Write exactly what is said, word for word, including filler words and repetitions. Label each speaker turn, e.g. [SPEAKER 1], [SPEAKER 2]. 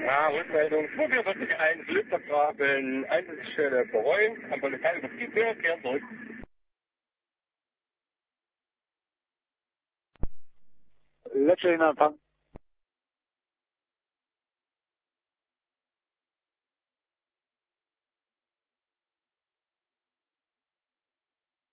[SPEAKER 1] Ja, Rückmeldung. vierundvierzig eins, Listergraben, Einsatzstelle bereuen, am Polizeibetrieb, wir kehren zurück.
[SPEAKER 2] Letzter Empfang.